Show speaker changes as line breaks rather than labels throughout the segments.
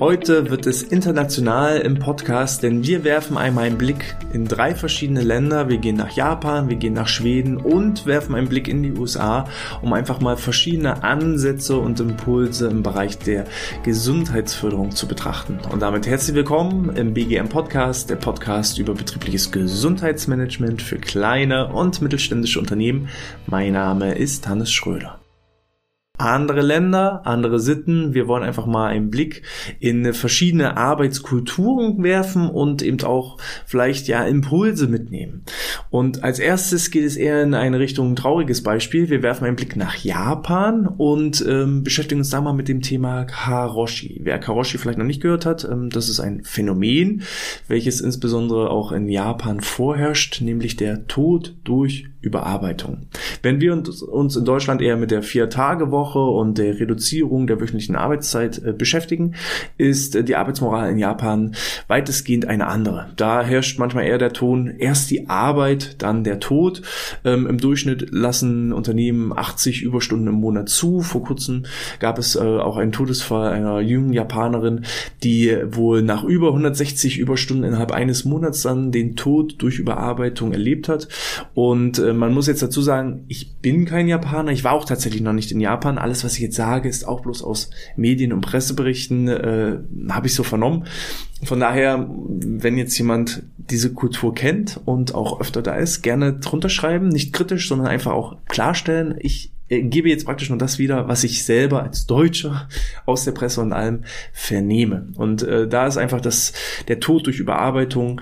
Heute wird es international im Podcast, denn wir werfen einmal einen Blick in 3 verschiedene Länder. Wir gehen nach Japan, wir gehen nach Schweden und werfen einen Blick in die USA, um einfach mal verschiedene Ansätze und Impulse im Bereich der Gesundheitsförderung zu betrachten. Und damit herzlich willkommen im BGM Podcast, der Podcast über betriebliches Gesundheitsmanagement für kleine und mittelständische Unternehmen. Mein Name ist Hannes Schröder. Andere Länder, andere Sitten. Wir wollen einfach mal einen Blick in verschiedene Arbeitskulturen werfen und eben auch vielleicht Impulse mitnehmen. Und als erstes geht es eher in eine Richtung trauriges Beispiel. Wir werfen einen Blick nach Japan und beschäftigen uns da mal mit dem Thema Karoshi. Wer Karoshi vielleicht noch nicht gehört hat, das ist ein Phänomen, welches insbesondere auch in Japan vorherrscht, nämlich der Tod durch Überarbeitung. Wenn wir uns in Deutschland eher mit der 4-Tage-Woche und der Reduzierung der wöchentlichen Arbeitszeit beschäftigen, ist die Arbeitsmoral in Japan weitestgehend eine andere. Da herrscht manchmal eher der Ton, erst die Arbeit, dann der Tod. Im Durchschnitt lassen Unternehmen 80 Überstunden im Monat zu. Vor kurzem gab es auch einen Todesfall einer jungen Japanerin, die wohl nach über 160 Überstunden innerhalb eines Monats dann den Tod durch Überarbeitung erlebt hat. Und man muss jetzt dazu sagen, ich bin kein Japaner, ich war auch tatsächlich noch nicht in Japan. Alles, was ich jetzt sage, ist auch bloß aus Medien- und Presseberichten, habe ich so vernommen. Von daher, wenn jetzt jemand diese Kultur kennt und auch öfter da ist, gerne drunter schreiben, nicht kritisch, sondern einfach auch klarstellen. Ich gebe jetzt praktisch nur das wieder, was ich selber als Deutscher aus der Presse und allem vernehme. Und da ist einfach der Tod durch Überarbeitung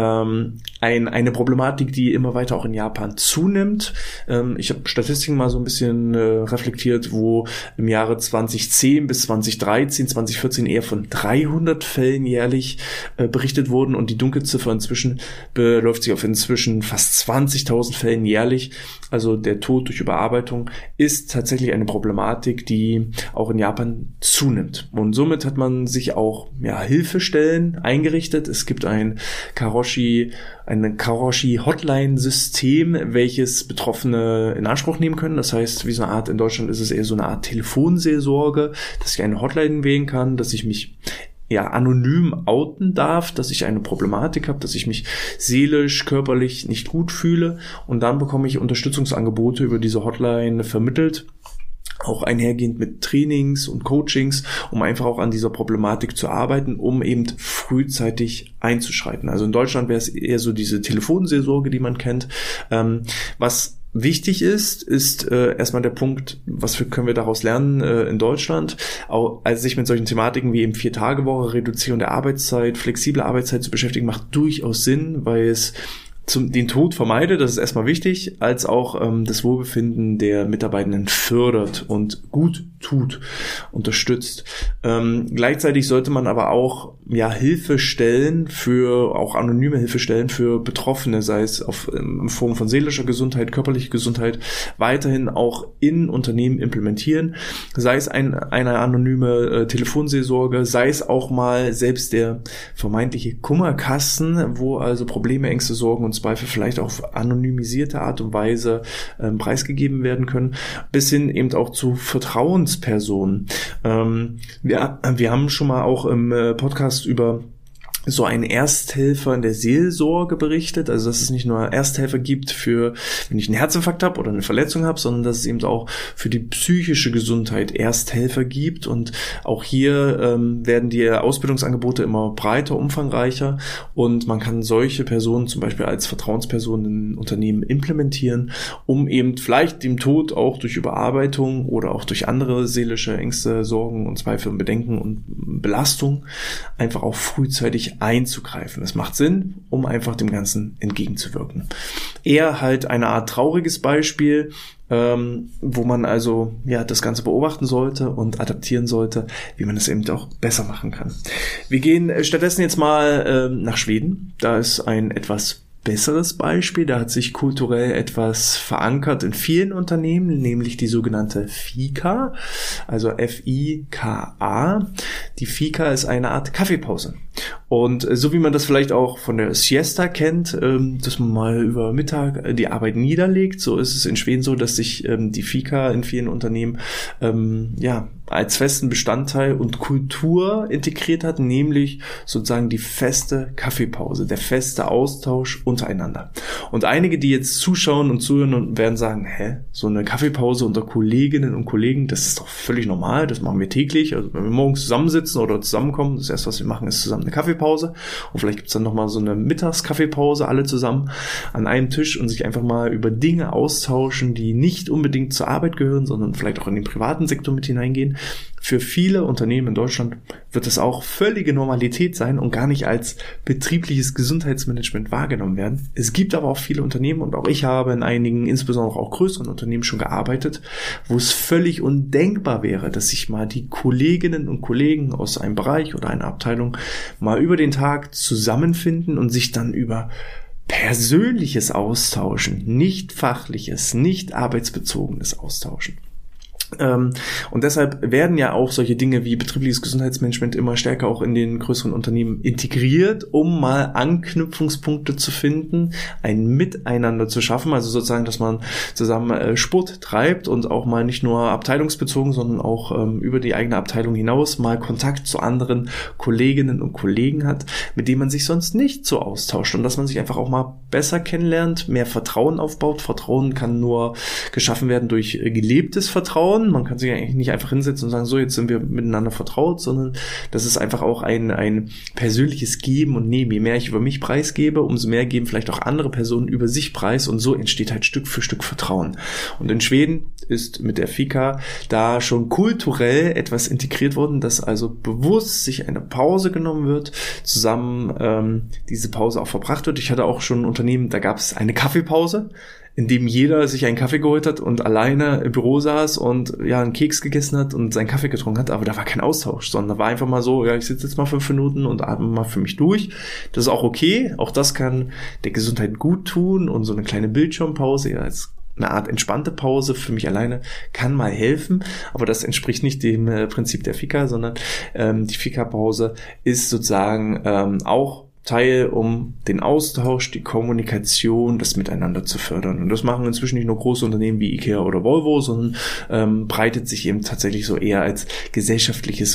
eine Problematik, die immer weiter auch in Japan zunimmt. Ich habe Statistiken mal so ein bisschen reflektiert, wo im Jahre 2010 bis 2013, 2014 eher von 300 Fällen jährlich berichtet wurden und die Dunkelziffer inzwischen beläuft sich auf inzwischen fast 20.000 Fällen jährlich. Also der Tod durch Überarbeitung ist tatsächlich eine Problematik, die auch in Japan zunimmt. Und somit hat man sich auch Hilfestellen eingerichtet. Es gibt ein Karoshi-Hotline-System, welches Betroffene in Anspruch nehmen können. Das heißt, wie so eine Art, in Deutschland ist es eher so eine Art Telefonseelsorge, dass ich eine Hotline wählen kann, dass ich mich anonym outen darf, dass ich eine Problematik habe, dass ich mich seelisch, körperlich nicht gut fühle, und dann bekomme ich Unterstützungsangebote über diese Hotline vermittelt, auch einhergehend mit Trainings und Coachings, um einfach auch an dieser Problematik zu arbeiten, um eben frühzeitig einzuschreiten. Also in Deutschland wäre es eher so diese Telefonseelsorge, die man kennt. Was wichtig ist erstmal der Punkt, können wir daraus lernen in Deutschland, also sich mit solchen Thematiken wie eben 4-Tage-Woche, Reduzierung der Arbeitszeit, flexible Arbeitszeit zu beschäftigen, macht durchaus Sinn, weil es den Tod vermeidet, das ist erstmal wichtig, als auch das Wohlbefinden der Mitarbeitenden fördert und gut tut, unterstützt. Gleichzeitig sollte man aber auch Hilfestellen auch anonyme Hilfestellen für Betroffene, sei es in Form von seelischer Gesundheit, körperlicher Gesundheit, weiterhin auch in Unternehmen implementieren, sei es eine anonyme Telefonseelsorge, sei es auch mal selbst der vermeintliche Kummerkasten, wo also Probleme, Ängste, Sorgen und Zweifel vielleicht auf anonymisierte Art und Weise preisgegeben werden können, bis hin eben auch zu Vertrauenspersonen. Wir haben schon mal auch im Podcast über so einen Ersthelfer in der Seelsorge berichtet, also dass es nicht nur Ersthelfer gibt für, wenn ich einen Herzinfarkt habe oder eine Verletzung habe, sondern dass es eben auch für die psychische Gesundheit Ersthelfer gibt, und auch hier werden die Ausbildungsangebote immer breiter, umfangreicher, und man kann solche Personen zum Beispiel als Vertrauenspersonen in Unternehmen implementieren, um eben vielleicht dem Tod auch durch Überarbeitung oder auch durch andere seelische Ängste, Sorgen und Zweifel und Bedenken und Belastung einfach auch frühzeitig einzugreifen. Das macht Sinn, um einfach dem Ganzen entgegenzuwirken. Eher halt eine Art trauriges Beispiel, wo man also das Ganze beobachten sollte und adaptieren sollte, wie man es eben auch besser machen kann. Wir gehen stattdessen jetzt mal nach Schweden. Da ist ein etwas besseres Beispiel. Da hat sich kulturell etwas verankert in vielen Unternehmen, nämlich die sogenannte Fika, also F-I-K-A. Die Fika ist eine Art Kaffeepause. Und so wie man das vielleicht auch von der Siesta kennt, dass man mal über Mittag die Arbeit niederlegt, so ist es in Schweden so, dass sich die Fika in vielen Unternehmen als festen Bestandteil und Kultur integriert hat, nämlich sozusagen die feste Kaffeepause, der feste Austausch untereinander. Und einige, die jetzt zuschauen und zuhören und werden sagen, so eine Kaffeepause unter Kolleginnen und Kollegen, das ist doch völlig normal, das machen wir täglich. Also wenn wir morgens zusammensitzen oder zusammenkommen, das erste, was wir machen, ist zusammen eine Kaffeepause. Und vielleicht gibt's dann nochmal so eine Mittagskaffeepause, alle zusammen an einem Tisch und sich einfach mal über Dinge austauschen, die nicht unbedingt zur Arbeit gehören, sondern vielleicht auch in den privaten Sektor mit hineingehen. Für viele Unternehmen in Deutschland wird das auch völlige Normalität sein und gar nicht als betriebliches Gesundheitsmanagement wahrgenommen werden. Es gibt aber auch viele Unternehmen und auch ich habe in einigen, insbesondere auch größeren Unternehmen schon gearbeitet, wo es völlig undenkbar wäre, dass sich mal die Kolleginnen und Kollegen aus einem Bereich oder einer Abteilung mal über den Tag zusammenfinden und sich dann über Persönliches austauschen, nicht Fachliches, nicht Arbeitsbezogenes austauschen. Und deshalb werden ja auch solche Dinge wie betriebliches Gesundheitsmanagement immer stärker auch in den größeren Unternehmen integriert, um mal Anknüpfungspunkte zu finden, ein Miteinander zu schaffen, also sozusagen, dass man zusammen Sport treibt und auch mal nicht nur abteilungsbezogen, sondern auch über die eigene Abteilung hinaus mal Kontakt zu anderen Kolleginnen und Kollegen hat, mit denen man sich sonst nicht so austauscht und dass man sich einfach auch mal besser kennenlernt, mehr Vertrauen aufbaut. Vertrauen kann nur geschaffen werden durch gelebtes Vertrauen. Man kann sich eigentlich nicht einfach hinsetzen und sagen, so, jetzt sind wir miteinander vertraut, sondern das ist einfach auch ein persönliches Geben und Nehmen. Je mehr ich über mich preisgebe, umso mehr geben vielleicht auch andere Personen über sich preis und so entsteht halt Stück für Stück Vertrauen. Und in Schweden ist mit der Fika da schon kulturell etwas integriert worden, dass also bewusst sich eine Pause genommen wird, zusammen diese Pause auch verbracht wird. Ich hatte auch schon ein Unternehmen, da gab es eine Kaffeepause, in dem jeder sich einen Kaffee geholt hat und alleine im Büro saß und einen Keks gegessen hat und seinen Kaffee getrunken hat, aber da war kein Austausch, sondern da war einfach mal so, ich sitze jetzt mal 5 Minuten und atme mal für mich durch. Das ist auch okay, auch das kann der Gesundheit gut tun und so eine kleine Bildschirmpause als eine Art entspannte Pause für mich alleine kann mal helfen, aber das entspricht nicht dem Prinzip der Fika, sondern die Fika-Pause ist sozusagen auch Teil, um den Austausch, die Kommunikation, das Miteinander zu fördern. Und das machen inzwischen nicht nur große Unternehmen wie IKEA oder Volvo, sondern breitet sich eben tatsächlich so eher als gesellschaftliches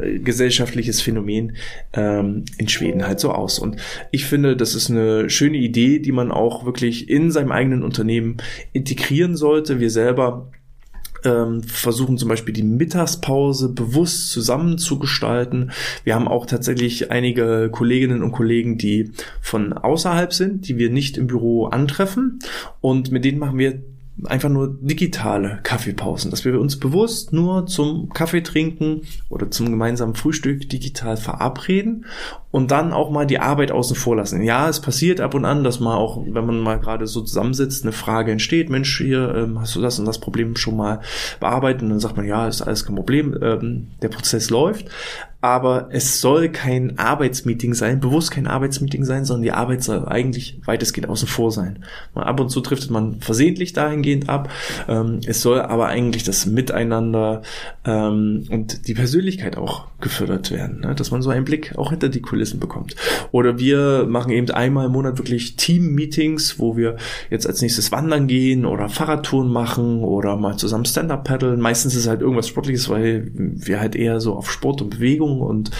Phänomen in Schweden halt so aus. Und ich finde, das ist eine schöne Idee, die man auch wirklich in seinem eigenen Unternehmen integrieren sollte. Wir selber versuchen zum Beispiel die Mittagspause bewusst zusammen zu gestalten. Wir haben auch tatsächlich einige Kolleginnen und Kollegen, die von außerhalb sind, die wir nicht im Büro antreffen und mit denen machen wir einfach nur digitale Kaffeepausen, dass wir uns bewusst nur zum Kaffee trinken oder zum gemeinsamen Frühstück digital verabreden und dann auch mal die Arbeit außen vor lassen. Ja, es passiert ab und an, dass mal auch, wenn man mal gerade so zusammensitzt, eine Frage entsteht, Mensch, hier hast du das und das Problem schon mal bearbeitet und dann sagt man, ja, ist alles kein Problem, der Prozess läuft. Aber es soll kein Arbeitsmeeting sein, bewusst kein Arbeitsmeeting sein, sondern die Arbeit soll eigentlich weitestgehend außen vor sein. Ab und zu driftet man versehentlich dahingehend ab. Es soll aber eigentlich das Miteinander und die Persönlichkeit auch gefördert werden, ne? Dass man so einen Blick auch hinter die Kulissen bekommt. Oder wir machen eben einmal im Monat wirklich Team-Meetings, wo wir jetzt als nächstes wandern gehen oder Fahrradtouren machen oder mal zusammen Stand-Up paddeln. Meistens ist es halt irgendwas Sportliches, weil wir halt eher so auf Sport und Bewegung und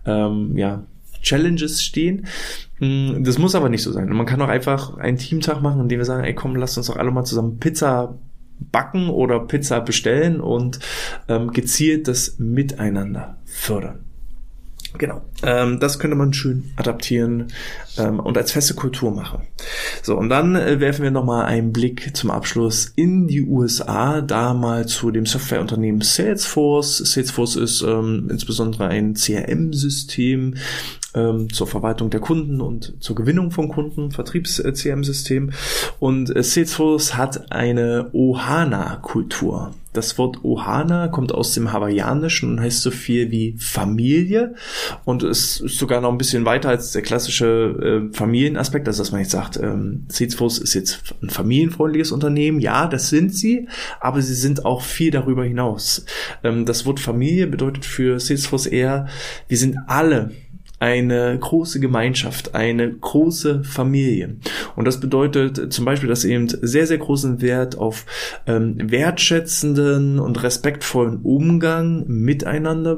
Challenges stehen. Das muss aber nicht so sein. Und man kann auch einfach einen Teamtag machen, in dem wir sagen, ey komm, lasst uns doch alle mal zusammen Pizza backen oder Pizza bestellen und gezielt das Miteinander fördern. Genau, das könnte man schön adaptieren und als feste Kultur machen. So, und dann werfen wir nochmal einen Blick zum Abschluss in die USA, da mal zu dem Softwareunternehmen Salesforce. Salesforce ist insbesondere ein CRM-System zur Verwaltung der Kunden und zur Gewinnung von Kunden, Vertriebs-CRM-System. Und Salesforce hat eine Ohana-Kultur. Das Wort Ohana kommt aus dem Hawaiianischen und heißt so viel wie Familie und es ist sogar noch ein bisschen weiter als der klassische Familienaspekt, also dass man jetzt sagt, Salesforce ist jetzt ein familienfreundliches Unternehmen. Ja, das sind sie, aber sie sind auch viel darüber hinaus. Das Wort Familie bedeutet für Salesforce eher, wir sind alle eine große Gemeinschaft, eine große Familie. Und das bedeutet zum Beispiel, dass eben sehr, sehr großen Wert auf wertschätzenden und respektvollen Umgang miteinander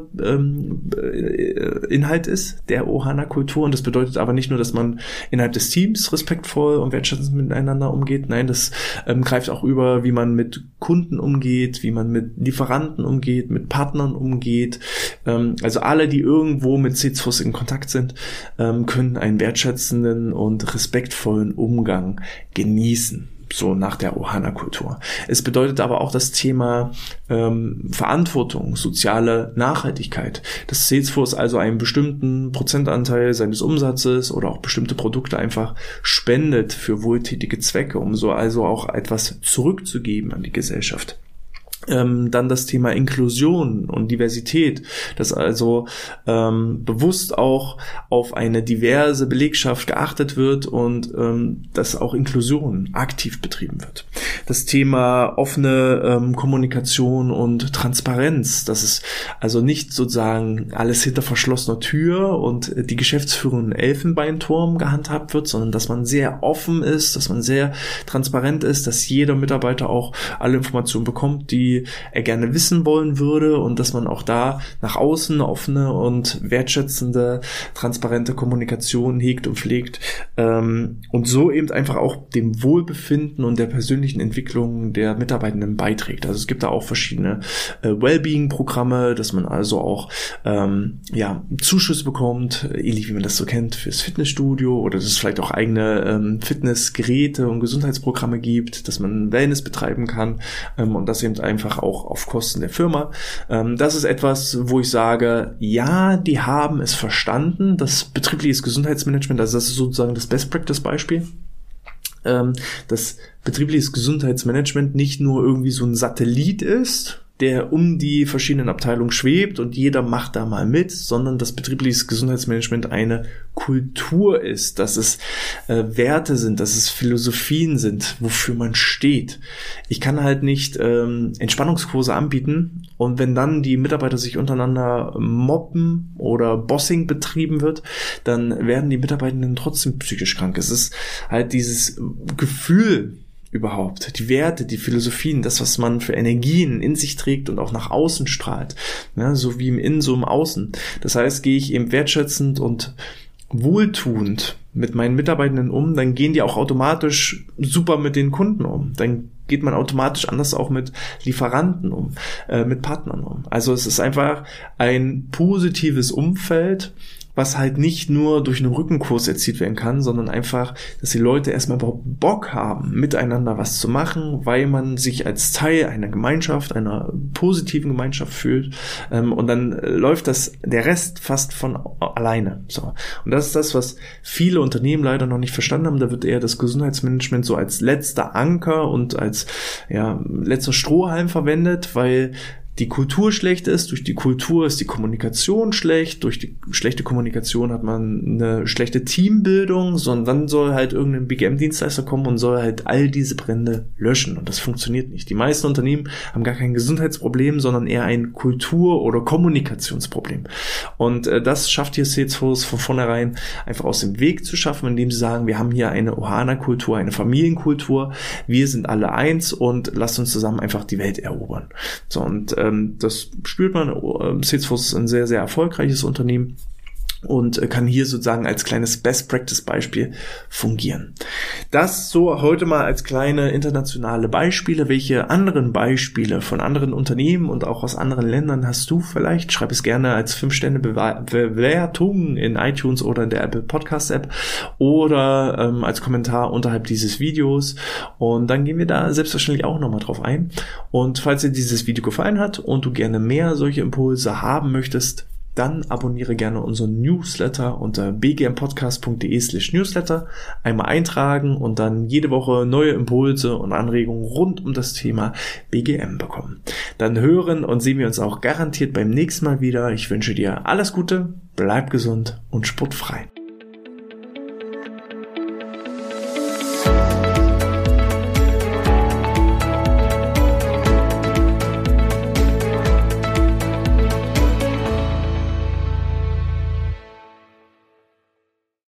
Inhalt ist der Ohana-Kultur. Und das bedeutet aber nicht nur, dass man innerhalb des Teams respektvoll und wertschätzend miteinander umgeht. Nein, das greift auch über, wie man mit Kunden umgeht, wie man mit Lieferanten umgeht, mit Partnern umgeht. Also alle, die irgendwo mit Salesforce in Kontakt sind, können einen wertschätzenden und respektvollen Umgang genießen. So nach der Ohana-Kultur. Es bedeutet aber auch das Thema Verantwortung, soziale Nachhaltigkeit, dass Salesforce also einen bestimmten Prozentanteil seines Umsatzes oder auch bestimmte Produkte einfach spendet für wohltätige Zwecke, um so also auch etwas zurückzugeben an die Gesellschaft. Dann das Thema Inklusion und Diversität, dass also bewusst auch auf eine diverse Belegschaft geachtet wird und dass auch Inklusion aktiv betrieben wird. Das Thema offene Kommunikation und Transparenz, dass es also nicht sozusagen alles hinter verschlossener Tür und die Geschäftsführung in Elfenbeinturm gehandhabt wird, sondern dass man sehr offen ist, dass man sehr transparent ist, dass jeder Mitarbeiter auch alle Informationen bekommt, die er gerne wissen wollen würde und dass man auch da nach außen offene und wertschätzende, transparente Kommunikation hegt und pflegt und so eben einfach auch dem Wohlbefinden und der persönlichen Entwicklung der Mitarbeitenden beiträgt. Also es gibt da auch verschiedene Wellbeing-Programme, dass man also auch Zuschüsse bekommt, ähnlich wie man das so kennt fürs Fitnessstudio oder dass es vielleicht auch eigene Fitnessgeräte und Gesundheitsprogramme gibt, dass man Wellness betreiben kann und das eben einfach auch auf Kosten der Firma. Das ist etwas, wo ich sage, ja, die haben es verstanden, das betriebliches Gesundheitsmanagement, also das ist sozusagen das Best-Practice-Beispiel, dass betriebliches Gesundheitsmanagement nicht nur irgendwie so ein Satellit ist, der um die verschiedenen Abteilungen schwebt und jeder macht da mal mit, sondern dass betriebliches Gesundheitsmanagement eine Kultur ist, dass es Werte sind, dass es Philosophien sind, wofür man steht. Ich kann halt nicht Entspannungskurse anbieten und wenn dann die Mitarbeiter sich untereinander mobben oder Bossing betrieben wird, dann werden die Mitarbeitenden trotzdem psychisch krank. Es ist halt dieses Gefühl, überhaupt, die Werte, die Philosophien, das, was man für Energien in sich trägt und auch nach außen strahlt, ja, so wie im Innen, so im Außen. Das heißt, gehe ich eben wertschätzend und wohltuend mit meinen Mitarbeitenden um, dann gehen die auch automatisch super mit den Kunden um. Dann geht man automatisch anders auch mit Lieferanten um, mit Partnern um. Also es ist einfach ein positives Umfeld, was halt nicht nur durch einen Rückenkurs erzielt werden kann, sondern einfach, dass die Leute erstmal überhaupt Bock haben, miteinander was zu machen, weil man sich als Teil einer Gemeinschaft, einer positiven Gemeinschaft fühlt, und dann läuft der Rest fast von alleine. So. Und das ist das, was viele Unternehmen leider noch nicht verstanden haben. Da wird eher das Gesundheitsmanagement so als letzter Anker und als letzter Strohhalm verwendet, weil die Kultur schlecht ist, durch die Kultur ist die Kommunikation schlecht, durch die schlechte Kommunikation hat man eine schlechte Teambildung, sondern dann soll halt irgendein BGM-Dienstleister kommen und soll halt all diese Brände löschen und das funktioniert nicht. Die meisten Unternehmen haben gar kein Gesundheitsproblem, sondern eher ein Kultur- oder Kommunikationsproblem und das schafft hier Salesforce von vornherein einfach aus dem Weg zu schaffen, indem sie sagen, wir haben hier eine Ohana-Kultur, eine Familienkultur, wir sind alle eins und lasst uns zusammen einfach die Welt erobern. So, und das spürt man. Salesforce ist ein sehr, sehr erfolgreiches Unternehmen und kann hier sozusagen als kleines Best-Practice-Beispiel fungieren. Das so heute mal als kleine internationale Beispiele. Welche anderen Beispiele von anderen Unternehmen und auch aus anderen Ländern hast du vielleicht? Schreib es gerne als 5-Sterne-Bewertung in iTunes oder in der Apple Podcast App oder als Kommentar unterhalb dieses Videos und dann gehen wir da selbstverständlich auch nochmal drauf ein. Und falls dir dieses Video gefallen hat und du gerne mehr solche Impulse haben möchtest, dann abonniere gerne unseren Newsletter unter bgmpodcast.de/newsletter. Einmal eintragen und dann jede Woche neue Impulse und Anregungen rund um das Thema BGM bekommen. Dann hören und sehen wir uns auch garantiert beim nächsten Mal wieder. Ich wünsche dir alles Gute, bleib gesund und sportfrei.